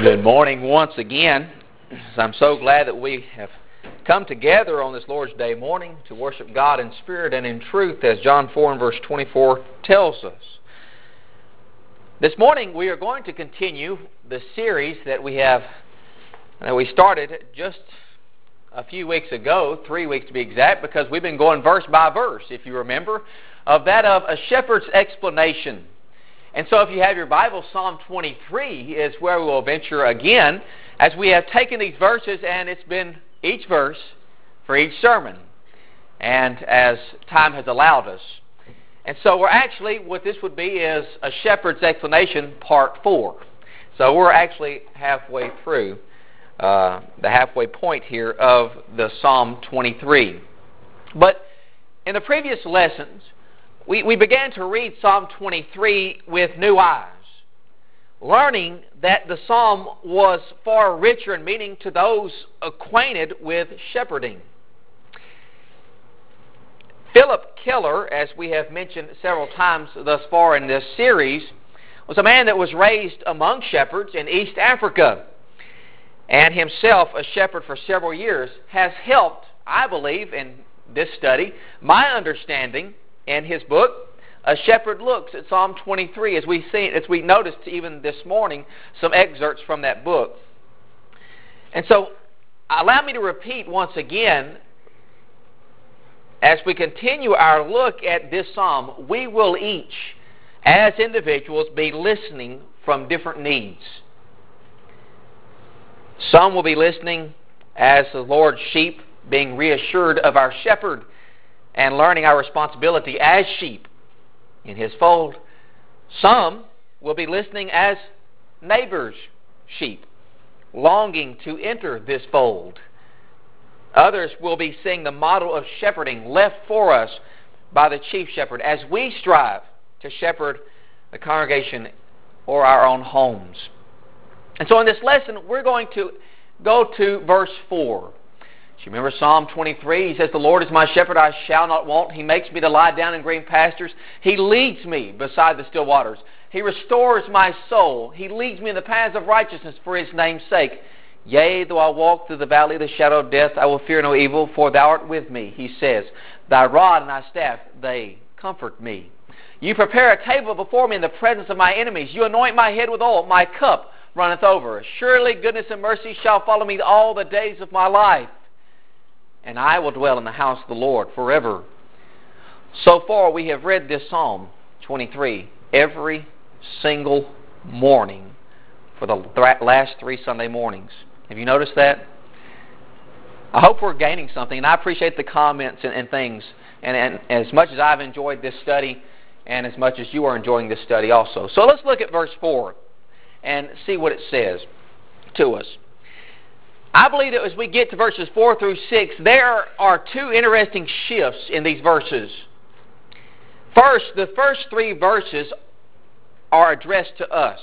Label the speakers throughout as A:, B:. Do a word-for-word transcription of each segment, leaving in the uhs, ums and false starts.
A: Good morning once again. I'm so glad that we have come together on this Lord's Day morning to worship God in spirit and in truth, as John four and verse twenty-four tells us. This morning we are going to continue the series that we have that we started just a few weeks ago, three weeks to be exact, because we've been going verse by verse, if you remember, of that of a shepherd's explanation. And so if you have your Bible, Psalm twenty-three is where we will venture again, as we have taken these verses and it's been each verse for each sermon, and as time has allowed us. And so we're actually, what this would be is a shepherd's explanation, part four. So we're actually halfway through uh, the halfway point here of the Psalm twenty-three. But in the previous lessons, We, we began to read Psalm twenty-three with new eyes, learning that the psalm was far richer in meaning to those acquainted with shepherding. Philip Keller, as we have mentioned several times thus far in this series, was a man that was raised among shepherds in East Africa, and himself a shepherd for several years, has helped, I believe, in this study, my understanding. In his book, A Shepherd Looks at Psalm twenty-three, as we see, as we noticed even this morning, some excerpts from that book. And so, allow me to repeat once again, as we continue our look at this psalm, we will each, as individuals, be listening from different needs. Some will be listening as the Lord's sheep, being reassured of our shepherd, and learning our responsibility as sheep in His fold. Some will be listening as neighbors' sheep, longing to enter this fold. Others will be seeing the model of shepherding left for us by the chief shepherd as we strive to shepherd the congregation or our own homes. And so in this lesson, we're going to go to verse four. You remember Psalm twenty-three, he says, "The Lord is my shepherd, I shall not want. He makes me to lie down in green pastures. He leads me beside the still waters. He restores my soul. He leads me in the paths of righteousness for His name's sake. Yea, though I walk through the valley of the shadow of death, I will fear no evil, for Thou art with me," he says. "Thy rod and Thy staff, they comfort me. You prepare a table before me in the presence of my enemies. You anoint my head with oil. My cup runneth over. Surely goodness and mercy shall follow me all the days of my life, and I will dwell in the house of the Lord forever." So far we have read this Psalm twenty-three every single morning for the th- last three Sunday mornings. Have you noticed that? I hope we're gaining something, and I appreciate the comments and, and things. And, and as much as I've enjoyed this study, and as much as you are enjoying this study also. So let's look at verse four and see what it says to us. I believe that as we get to verses four through six, there are two interesting shifts in these verses. First, the first three verses are addressed to us.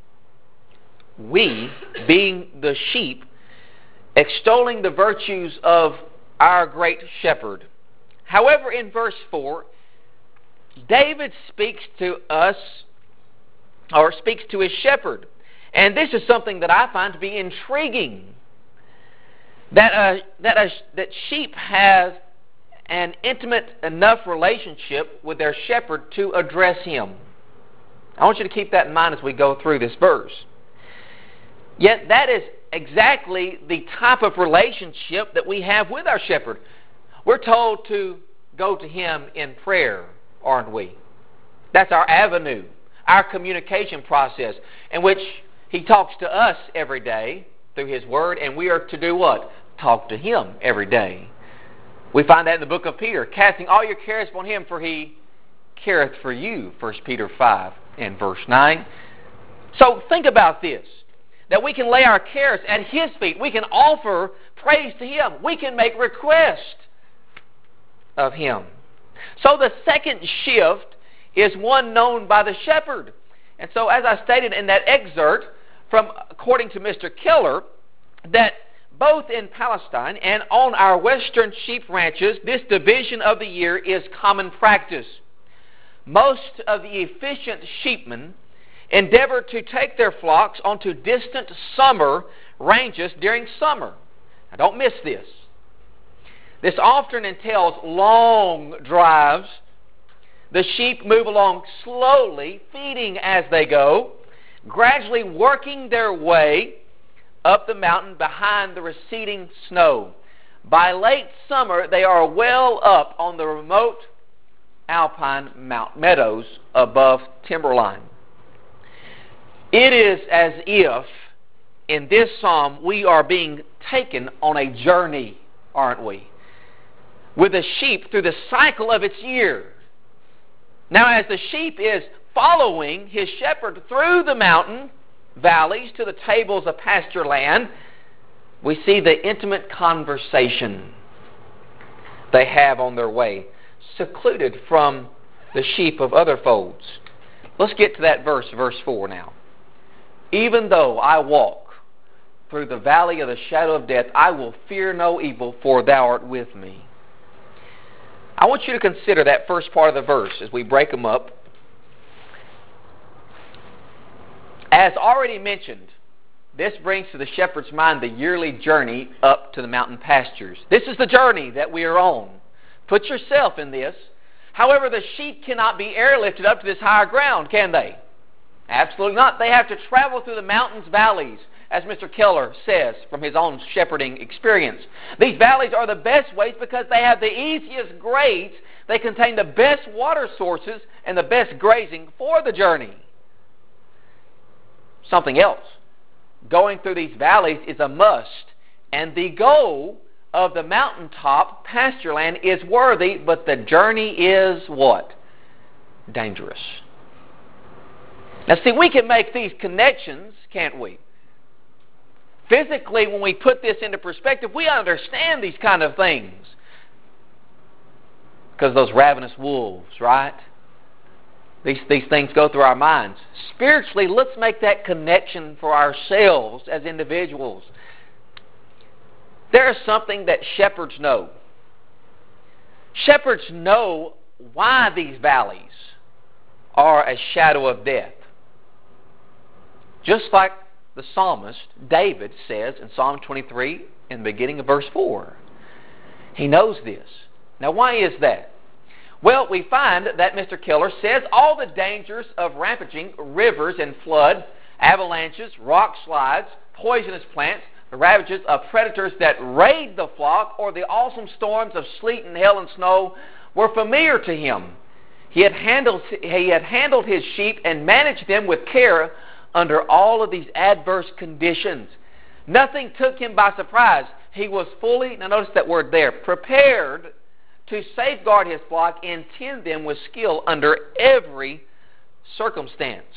A: We, being the sheep, extolling the virtues of our great shepherd. However, in verse four, David speaks to us, or speaks to his shepherd. And this is something that I find to be intriguing. That uh, that uh, that sheep have an intimate enough relationship with their shepherd to address him. I want you to keep that in mind as we go through this verse. Yet that is exactly the type of relationship that we have with our shepherd. We're told to go to Him in prayer, aren't we? That's our avenue, our communication process, in which He talks to us every day through His Word, and we are to do what? Talk to Him every day. We find that in the book of Peter, casting all your cares upon Him, for He careth for you, First Peter five and verse nine. So think about this, that we can lay our cares at His feet. We can offer praise to Him. We can make request of Him. So the second shift is one known by the shepherd. And so as I stated in that excerpt, from according to Mister Keller, that both in Palestine and on our western sheep ranches, this division of the year is common practice. Most of the efficient sheepmen endeavor to take their flocks onto distant summer ranges during summer. Now don't miss this. This often entails long drives. The sheep move along slowly, feeding as they go, gradually working their way up the mountain behind the receding snow. By late summer, they are well up on the remote alpine mount meadows above timberline. It is as if, in this psalm, we are being taken on a journey, aren't we? With the sheep through the cycle of its year. Now, as the sheep is following his shepherd through the mountain valleys to the tables of pasture land, we see the intimate conversation they have on their way, secluded from the sheep of other folds. Let's get to that verse, verse four now. Even though I walk through the valley of the shadow of death, I will fear no evil, for thou art with me. I want you to consider that first part of the verse as we break them up. As already mentioned, this brings to the shepherd's mind the yearly journey up to the mountain pastures. This is the journey that we are on. Put yourself in this. However, the sheep cannot be airlifted up to this higher ground, can they? Absolutely not. They have to travel through the mountains, valleys, as Mister Keller says from his own shepherding experience. These valleys are the best ways because they have the easiest grades. They contain the best water sources and the best grazing for the journey. Something else. Going through these valleys is a must, and the goal of the mountaintop pasture land is worthy, but the journey is what? Dangerous. Now see, we can make these connections, can't we? Physically, when we put this into perspective, we understand these kind of things. Because those ravenous wolves, right? These, these things go through our minds. Spiritually, let's make that connection for ourselves as individuals. There is something that shepherds know. Shepherds know why these valleys are a shadow of death. Just like the psalmist David says in Psalm twenty-three in the beginning of verse four. He knows this. Now why is that? Well, we find that Mister Keller says all the dangers of rampaging rivers and flood, avalanches, rock slides, poisonous plants, the ravages of predators that raid the flock, or the awesome storms of sleet and hail and snow were familiar to him. He had handled, he had handled his sheep and managed them with care under all of these adverse conditions. Nothing took him by surprise. He was fully, now notice that word there, prepared to safeguard his flock and tend them with skill under every circumstance.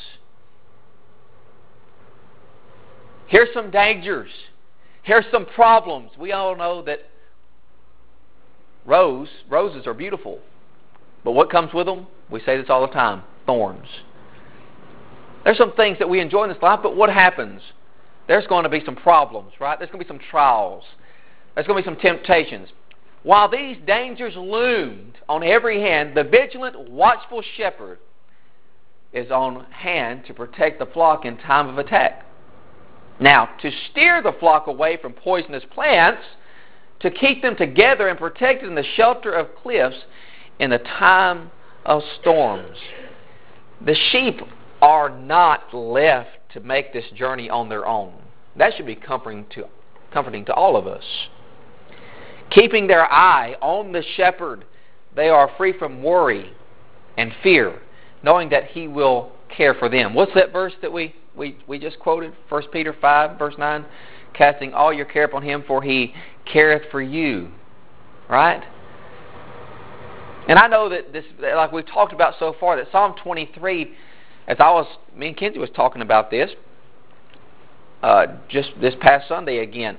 A: Here's some dangers. Here's some problems. We all know that rose, roses are beautiful. But what comes with them? We say this all the time. Thorns. There's some things that we enjoy in this life, but what happens? There's going to be some problems, right? There's going to be some trials. There's going to be some temptations. While these dangers loomed on every hand, the vigilant, watchful shepherd is on hand to protect the flock in time of attack. Now, to steer the flock away from poisonous plants, to keep them together and protected in the shelter of cliffs in the time of storms. The sheep are not left to make this journey on their own. That should be comforting to, comforting to all of us. Keeping their eye on the shepherd, they are free from worry and fear, knowing that he will care for them. What's that verse that we, we, we just quoted? First Peter five, verse nine. Casting all your care upon him, for he careth for you. Right? And I know that this, like we've talked about so far, that Psalm twenty-three, as I was, me and Kenzie was talking about this, uh, just this past Sunday again.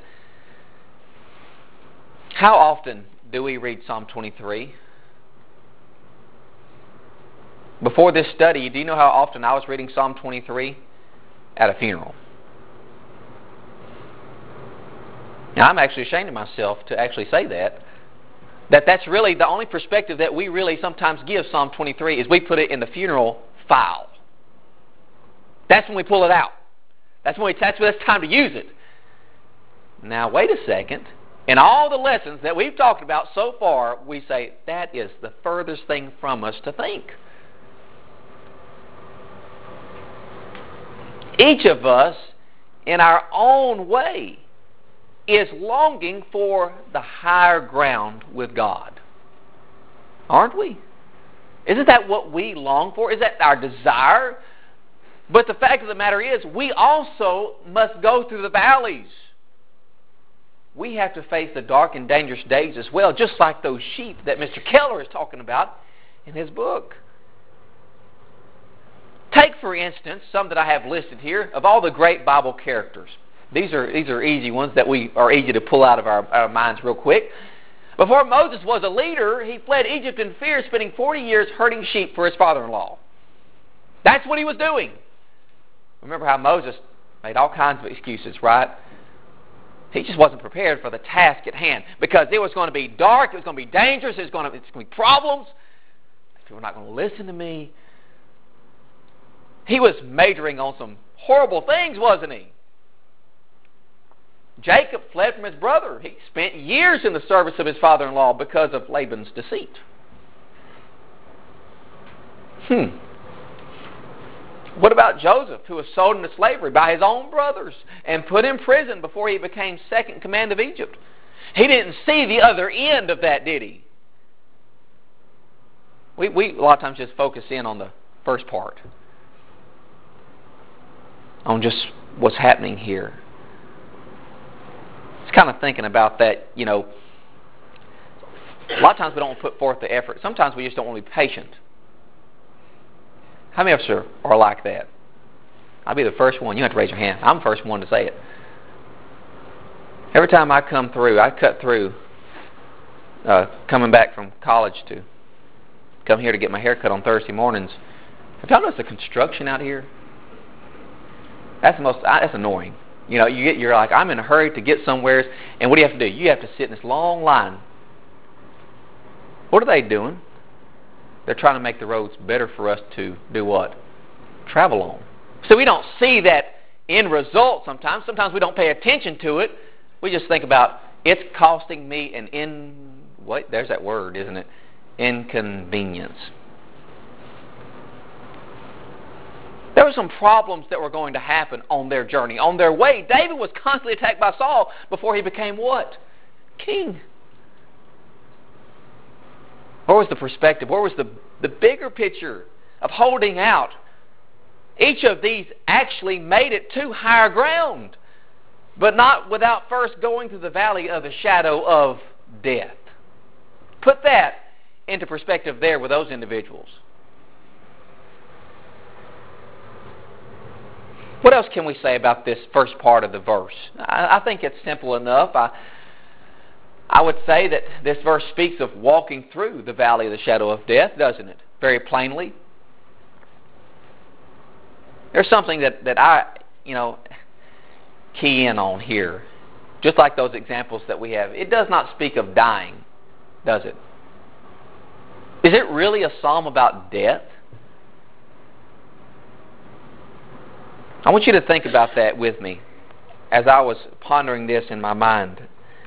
A: How often do we read Psalm twenty-three? Before this study, do you know how often I was reading Psalm twenty-three? At a funeral. Now, I'm actually ashamed of myself to actually say that. That that's really the only perspective that we really sometimes give Psalm twenty-three is we put it in the funeral file. That's when we pull it out. That's when, we, that's when it's time to use it. Now, wait a second. In all the lessons that we've talked about so far, we say, that is the furthest thing from us to think. Each of us, in our own way, is longing for the higher ground with God. Aren't we? Isn't that what we long for? Is that our desire? But the fact of the matter is, we also must go through the valleys. We have to face the dark and dangerous days as well, just like those sheep that Mister Keller is talking about in his book. Take, for instance, some that I have listed here of all the great Bible characters. These are these are easy ones that we are easy to pull out of our, our minds real quick. Before Moses was a leader, he fled Egypt in fear, spending forty years herding sheep for his father-in-law. That's what he was doing. Remember how Moses made all kinds of excuses, right? He just wasn't prepared for the task at hand because it was going to be dark, it was going to be dangerous, it was going to, it's going to be problems. People are not going to listen to me. He was majoring on some horrible things, wasn't he? Jacob fled from his brother. He spent years in the service of his father-in-law because of Laban's deceit. Hmm. What about Joseph, who was sold into slavery by his own brothers and put in prison before he became second in command of Egypt? He didn't see the other end of that, did he? We, we a lot of times just focus in on the first part, on just what's happening here. It's kind of thinking about that, you know, a lot of times we don't put forth the effort. Sometimes we just don't want to be patient. How many of us are, are like that? I'll be the first one. You have to raise your hand. I'm the first one to say it. Every time I come through, I cut through, uh, coming back from college to come here to get my hair cut on Thursday mornings. Have y'all noticed the construction out here? That's the most. That's annoying. You know, you get, you're like, I'm in a hurry to get somewhere, and what do you have to do? You have to sit in this long line. What are they doing? They're trying to make the roads better for us to do what? Travel on. So we don't see that end result sometimes. Sometimes we don't pay attention to it. We just think about, it's costing me an in... Wait, there's that word, isn't it? Inconvenience. There were some problems that were going to happen on their journey, on their way. David was constantly attacked by Saul before he became what? King. Where was the perspective? Where was the, the bigger picture of holding out? Each of these actually made it to higher ground, but not without first going through the valley of the shadow of death. Put that into perspective there with those individuals. What else can we say about this first part of the verse? I, I think it's simple enough. I, I would say that this verse speaks of walking through the valley of the shadow of death, doesn't it? Very plainly. There's something that, that I, you know, key in on here. Just like those examples that we have. It does not speak of dying, does it? Is it really a psalm about death? I want you to think about that with me as I was pondering this in my mind.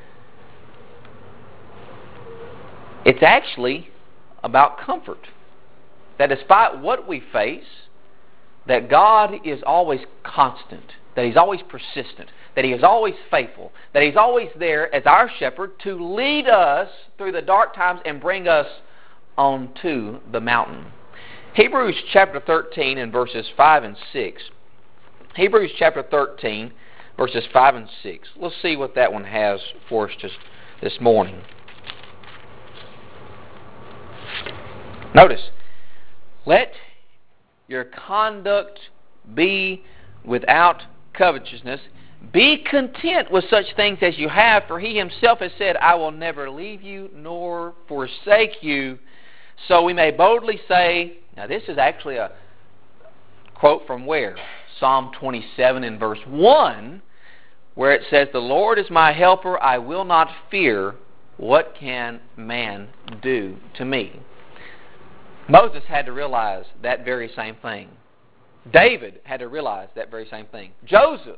A: It's actually about comfort. That despite what we face, that God is always constant, that He's always persistent, that He is always faithful, that He's always there as our shepherd to lead us through the dark times and bring us onto the mountain. Hebrews chapter thirteen and verses five and six. Hebrews chapter thirteen, verses five and six. Let's see what that one has for us just this morning. Notice, let your conduct be without covetousness. Be content with such things as you have, for He Himself has said, I will never leave you nor forsake you. So we may boldly say, now this is actually a quote from where? Psalm twenty-seven and verse one, where it says, the Lord is my helper, I will not fear. What can man do to me? Moses had to realize that very same thing. David had to realize that very same thing. Joseph,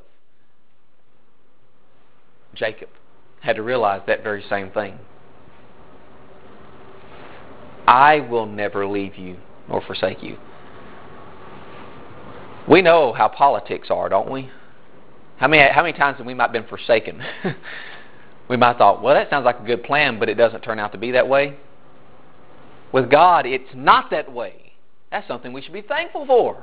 A: Jacob, had to realize that very same thing. I will never leave you nor forsake you. We know how politics are, don't we? How many how many times have we might have been forsaken? We might have thought, well, that sounds like a good plan, but it doesn't turn out to be that way. With God, it's not that way. That's something we should be thankful for.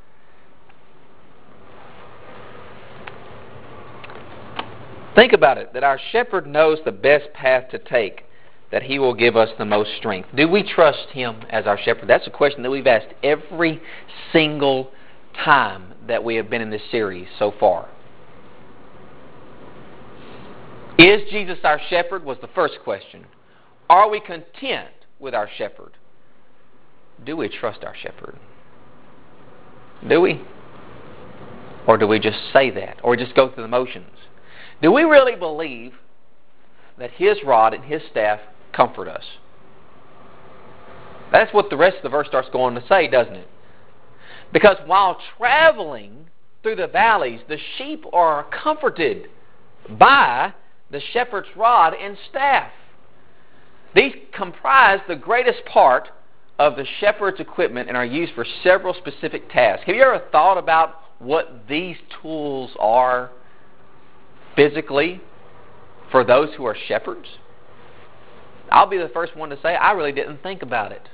A: Think about it, that our shepherd knows the best path to take, that he will give us the most strength. Do we trust him as our shepherd? That's a question that we've asked every single time that we have been in this series so far. Is Jesus our shepherd was the first question. Are we content with our shepherd? Do we trust our shepherd? Do we? Or do we just say that? Or just go through the motions? Do we really believe that his rod and his staff comfort us? That's what the rest of the verse starts going to say, doesn't it? Because while traveling through the valleys, the sheep are comforted by the shepherd's rod and staff. These comprise the greatest part of the shepherd's equipment and are used for several specific tasks. Have you ever thought about what these tools are physically for those who are shepherds? I'll be the first one to say I really didn't think about it.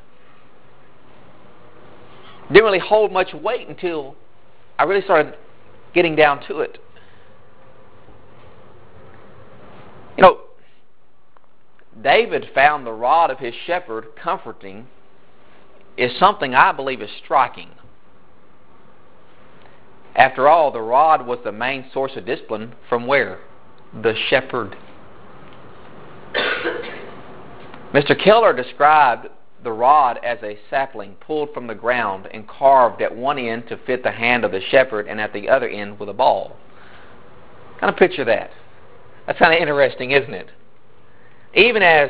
A: Didn't really hold much weight until I really started getting down to it. You know, David found the rod of his shepherd comforting is something I believe is striking. After all, the rod was the main source of discipline from where? The shepherd. Mister Keller described the rod as a sapling pulled from the ground and carved at one end to fit the hand of the shepherd and at the other end with a ball. Kind of picture that. That's kind of interesting, isn't it? Even as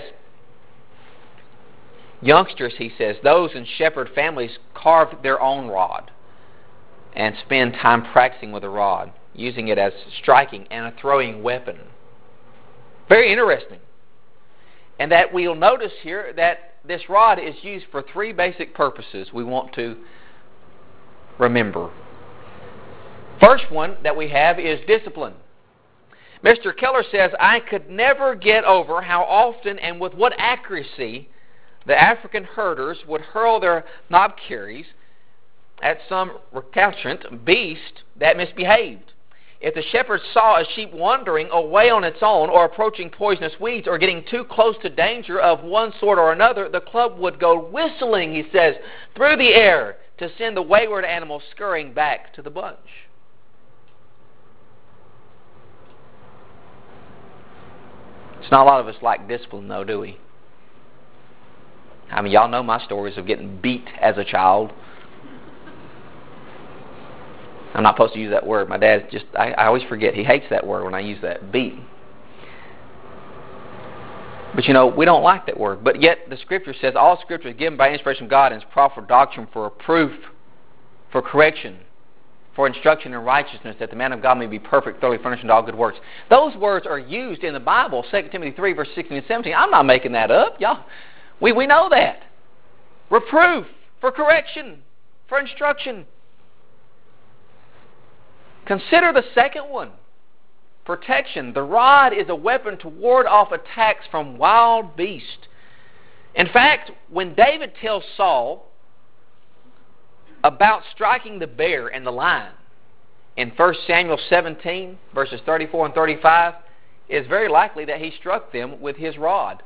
A: youngsters, he says, those in shepherd families carve their own rod and spend time practicing with the rod, using it as striking and a throwing weapon. Very interesting. And that we'll notice here that this rod is used for three basic purposes we want to remember. First one that we have is discipline. Mister Keller says, I could never get over how often and with what accuracy the African herders would hurl their knobkerries at some recalcitrant beast that misbehaved. If the shepherd saw a sheep wandering away on its own or approaching poisonous weeds or getting too close to danger of one sort or another, the club would go whistling, he says, through the air to send the wayward animal scurrying back to the bunch. It's not a lot of us like discipline, though, do we? I mean, y'all know my stories of getting beat as a child. I'm not supposed to use that word. My dad just, I, I always forget. He hates that word when I use that, beat. But you know, we don't like that word. But yet the Scripture says, all Scripture is given by inspiration of God and is proper doctrine for proof, for correction, for instruction in righteousness, that the man of God may be perfect, thoroughly furnished unto all good works. Those words are used in the Bible, Second Timothy three, verse sixteen and seventeen. I'm not making that up. Y'all, we, we know that. Reproof, for correction, for instruction. Consider the second one, protection. The rod is a weapon to ward off attacks from wild beasts. In fact, when David tells Saul about striking the bear and the lion in First Samuel seventeen, verses thirty-four and thirty-five, it's very likely that he struck them with his rod.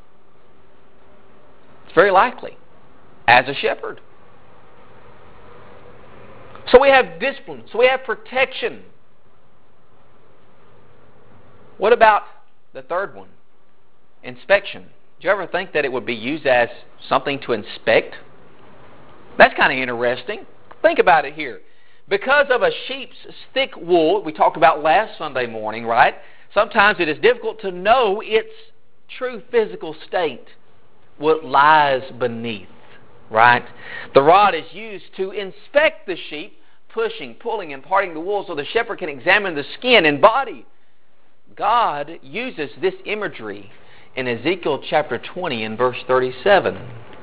A: It's very likely, as a shepherd. So we have discipline. So we have protection. What about the third one? Inspection. Do you ever think that it would be used as something to inspect? That's kind of interesting. Think about it here. Because of a sheep's thick wool, we talked about last Sunday morning, right? Sometimes it is difficult to know its true physical state, what lies beneath, right? The rod is used to inspect the sheep pushing, pulling, and parting the wool so the shepherd can examine the skin and body. God uses this imagery in Ezekiel chapter twenty and verse thirty-seven.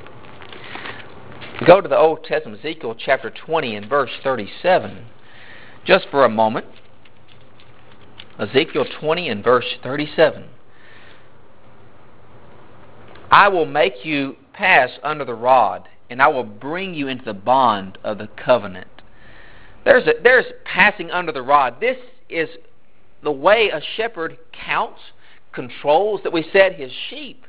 A: Go to the Old Testament, Ezekiel chapter twenty and verse thirty-seven. Just for a moment. Ezekiel twenty and verse thirty-seven. I will make you pass under the rod, and I will bring you into the bond of the covenant. There's a, there's passing under the rod. This is the way a shepherd counts, controls, that we said, his sheep.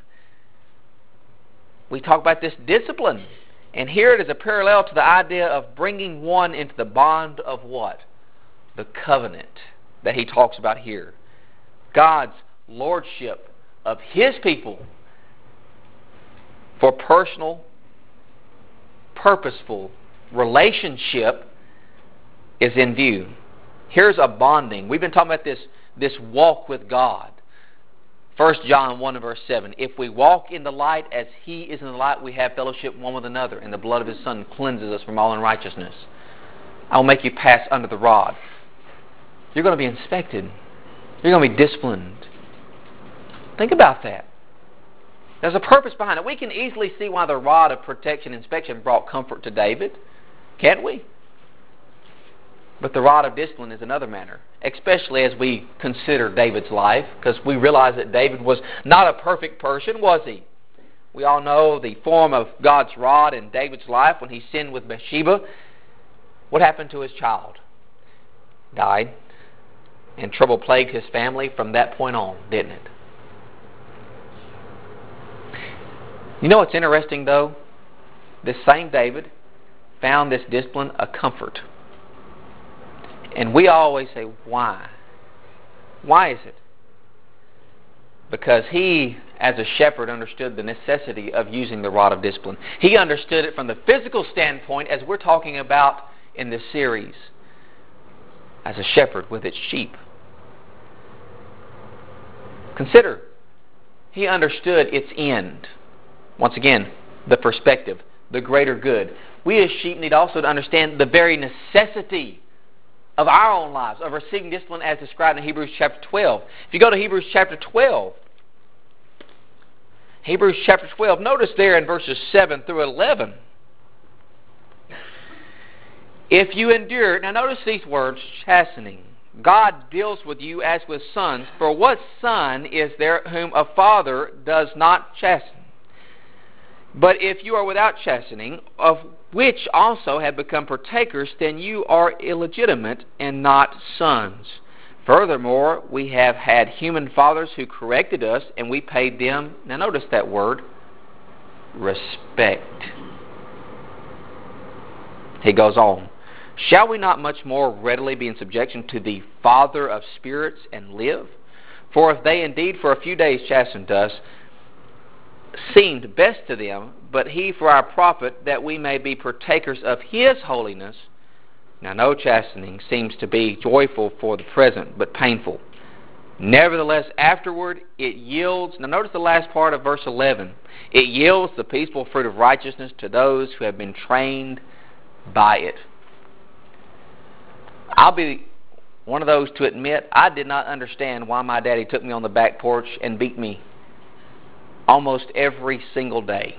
A: We talk about this discipline. And here it is a parallel to the idea of bringing one into the bond of what? The covenant that he talks about here. God's lordship of his people for personal, purposeful relationship is in view. Here's a bonding. We've been talking about this, this walk with God. First John one and verse seven. If we walk in the light as he is in the light, we have fellowship one with another, and the blood of his Son cleanses us from all unrighteousness. I will make you pass under the rod. You're going to be inspected. You're going to be disciplined. Think about that. There's a purpose behind it. We can easily see why the rod of protection and inspection brought comfort to David. Can't we? But the rod of discipline is another matter, especially as we consider David's life, because we realize that David was not a perfect person, was he? We all know the form of God's rod in David's life when he sinned with Bathsheba. What happened to his child? Died. And trouble plagued his family from that point on, didn't it? You know what's interesting, though? This same David found this discipline a comfort. And we always say, why? Why is it? Because he, as a shepherd, understood the necessity of using the rod of discipline. He understood it from the physical standpoint, as we're talking about in this series, as a shepherd with its sheep. Consider, he understood its end. Once again, the perspective, the greater good. We as sheep need also to understand the very necessity of our own lives, of receiving discipline as described in Hebrews chapter twelve. If you go to Hebrews chapter twelve, Hebrews chapter twelve, notice there in verses seven through eleven. If you endure, now notice these words, chastening. God deals with you as with sons, for what son is there whom a father does not chasten? But if you are without chastening, of which also have become partakers, then you are illegitimate and not sons. Furthermore, we have had human fathers who corrected us, and we paid them, now notice that word, respect. He goes on. Shall we not much more readily be in subjection to the Father of spirits and live? For if they indeed for a few days chastened us, seemed best to them, but he for our profit, that we may be partakers of his holiness. Now no chastening seems to be joyful for the present, but painful. Nevertheless, afterward it yields, now notice the last part of verse eleven, it yields the peaceful fruit of righteousness to those who have been trained by it. I'll be one of those to admit I did not understand why my daddy took me on the back porch and beat me almost every single day.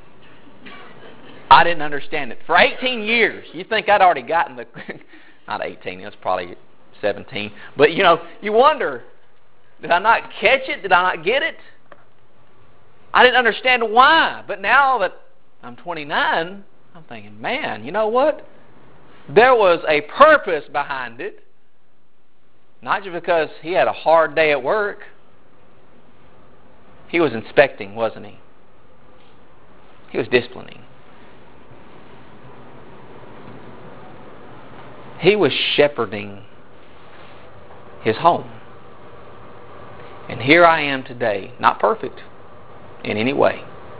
A: I didn't understand it. For eighteen years, you think I'd already gotten the, not eighteen, it was probably seventeen, but you know, you wonder, did I not catch it? Did I not get it? I didn't understand why, but now that I'm twenty-nine, I'm thinking, man, you know what? There was a purpose behind it, not just because he had a hard day at work. He was inspecting, wasn't he? He was disciplining. He was shepherding his home. And here I am today, not perfect in any way,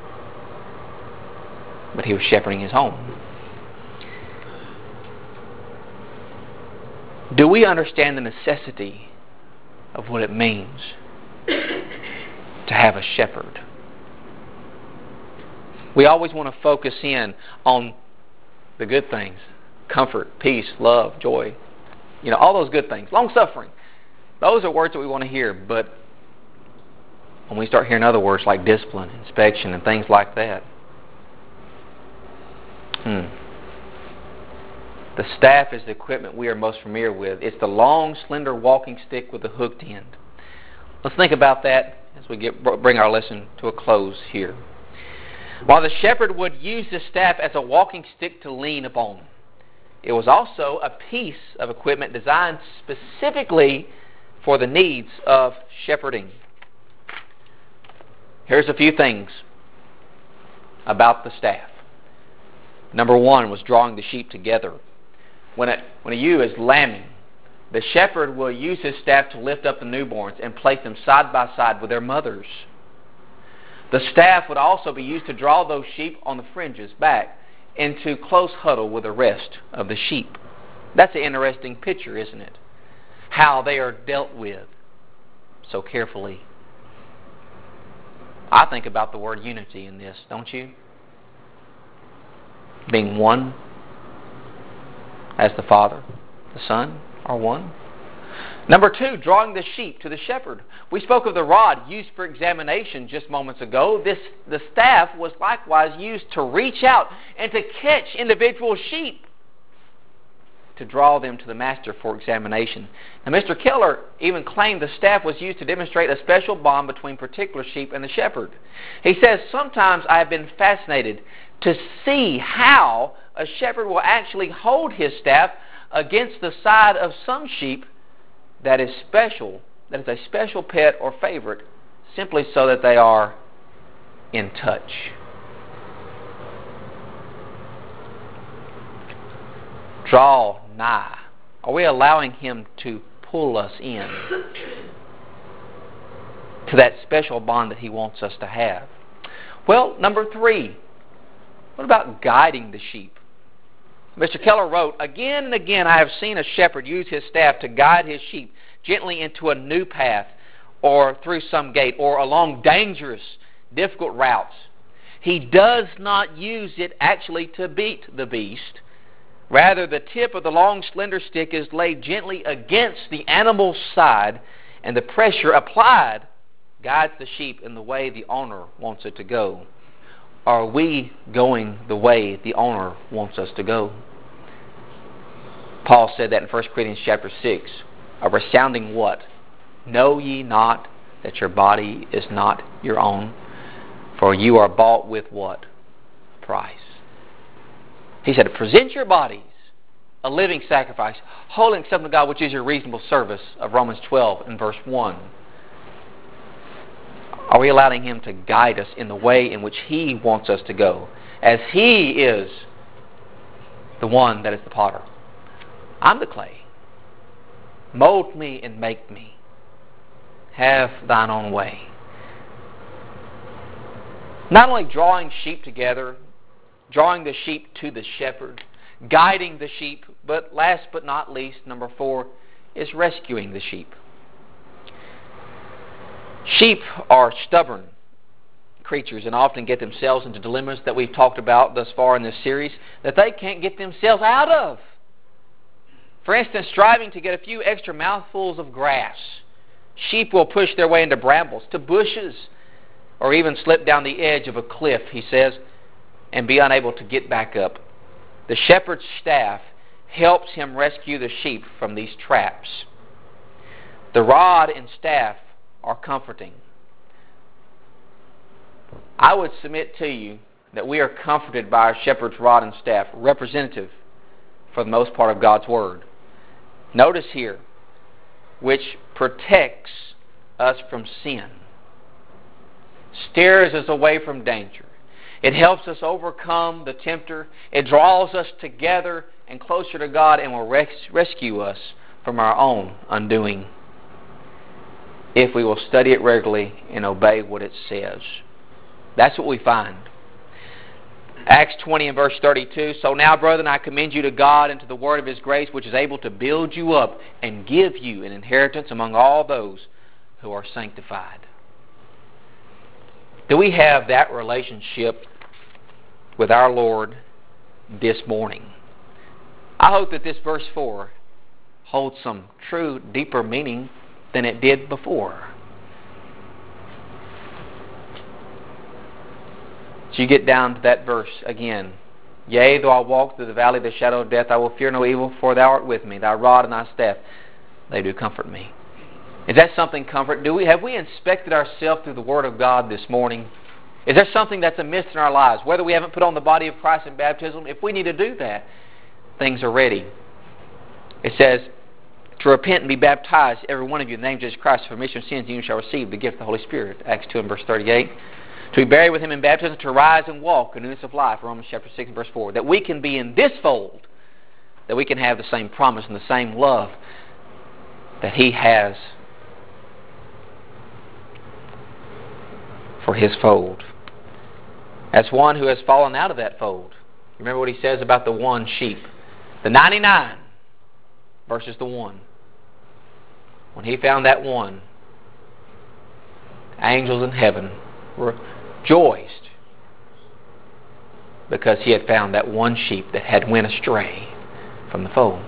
A: but he was shepherding his home. Do we understand the necessity of what it means to have a shepherd? We always want to focus in on the good things. comfort, peace, love, joy. You know, all those good things. Long-suffering. Those are words that we want to hear, but when we start hearing other words like discipline, inspection, and things like that, hmm. The staff is the equipment we are most familiar with. It's the long, slender walking stick with a hooked end. Let's think about that as we get bring our lesson to a close here. While the shepherd would use the staff as a walking stick to lean upon, it was also a piece of equipment designed specifically for the needs of shepherding. Here's a few things about the staff. Number one was drawing the sheep together. When a, when a ewe is lambing, the shepherd will use his staff to lift up the newborns and place them side by side with their mothers. The staff would also be used to draw those sheep on the fringes back into close huddle with the rest of the sheep. That's an interesting picture, isn't it? How they are dealt with so carefully. I think about the word unity in this, don't you? Being one as the Father, the Son are one. Number two, drawing the sheep to the shepherd. We spoke of the rod used for examination just moments ago. This, the staff was likewise used to reach out and to catch individual sheep to draw them to the master for examination. Now, Mister Keller even claimed the staff was used to demonstrate a special bond between particular sheep and the shepherd. He says, sometimes I have been fascinated to see how a shepherd will actually hold his staff against the side of some sheep that is special, that is a special pet or favorite, simply so that they are in touch. Draw nigh. Are we allowing him to pull us in to that special bond that he wants us to have? Well, number three, what about guiding the sheep? Mister Keller wrote, again and again I have seen a shepherd use his staff to guide his sheep gently into a new path or through some gate or along dangerous, difficult routes. He does not use it actually to beat the beast. Rather, the tip of the long, slender stick is laid gently against the animal's side, and the pressure applied guides the sheep in the way the owner wants it to go. Are we going the way the owner wants us to go? Paul said that in First Corinthians chapter six. A resounding what? Know ye not that your body is not your own? For you are bought with what? Price. He said, present your bodies a living sacrifice, holy and acceptable to God, which is your reasonable service, of Romans twelve and verse one. Are we allowing him to guide us in the way in which he wants us to go, as he is the one that is the potter? I'm the clay. Mold me and make me. Have thine own way. Not only drawing sheep together, drawing the sheep to the shepherd, guiding the sheep, but last but not least, number four, is rescuing the sheep. Sheep are stubborn creatures and often get themselves into dilemmas that we've talked about thus far in this series that they can't get themselves out of. For instance, striving to get a few extra mouthfuls of grass. Sheep will push their way into brambles, to bushes, or even slip down the edge of a cliff, he says, and be unable to get back up. The shepherd's staff helps him rescue the sheep from these traps. The rod and staff are comforting. I would submit to you that we are comforted by our shepherd's rod and staff, representative for the most part of God's Word. Notice here, which protects us from sin, steers us away from danger. It helps us overcome the tempter. It draws us together and closer to God and will res- rescue us from our own undoing, if we will study it regularly and obey what it says. That's what we find. Acts twenty and verse thirty-two, so now, brethren, I commend you to God and to the word of His grace, which is able to build you up and give you an inheritance among all those who are sanctified. Do we have that relationship with our Lord this morning? I hope that this verse four holds some true, deeper meaning than it did before. So you get down to that verse again. Yea, though I walk through the valley of the shadow of death, I will fear no evil, for thou art with me. Thy rod and thy staff, they do comfort me. Is that something comfort? Do we have we inspected ourselves through the Word of God this morning? Is there something that's amiss in our lives? Whether we haven't put on the body of Christ in baptism, if we need to do that, things are ready. It says, to repent and be baptized, every one of you, in the name of Jesus Christ, for remission of sins, and you shall receive the gift of the Holy Spirit. Acts two and verse thirty-eight. To be buried with Him in baptism, to rise and walk in newness of life. Romans chapter six and verse four. That we can be in this fold, that we can have the same promise and the same love that He has for His fold. As one who has fallen out of that fold. Remember what He says about the one sheep. The ninety-nine versus the one. When He found that one, angels in heaven rejoiced because He had found that one sheep that had went astray from the fold.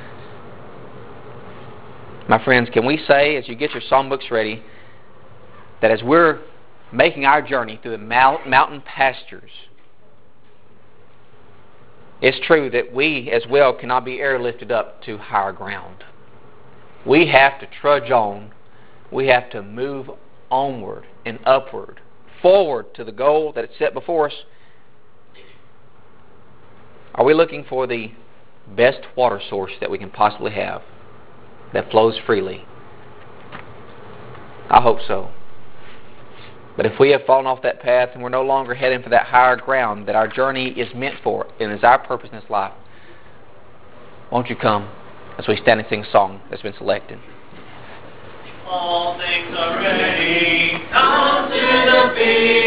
A: My friends, can we say, as you get your songbooks ready, that as we're making our journey through the mountain pastures, it's true that we as well cannot be airlifted up to higher ground. We have to trudge on. We have to move onward and upward, forward to the goal that is set before us. Are we looking for the best water source that we can possibly have that flows freely? I hope so. But if we have fallen off that path and we're no longer heading for that higher ground that our journey is meant for and is our purpose in this life, won't you come as we stand and sing a song that's been selected?
B: All things are ready, come to the feast.